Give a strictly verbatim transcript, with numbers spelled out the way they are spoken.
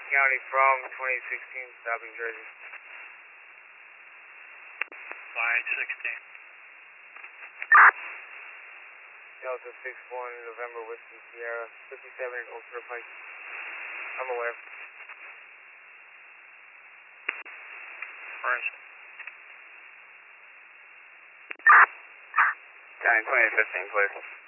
County from twenty sixteen, stopping Jersey. Line sixteen. Delta six one, November Whiskey Sierra, fifty-seven in Oak Pike. I'm aware. First. County twenty fifteen, please.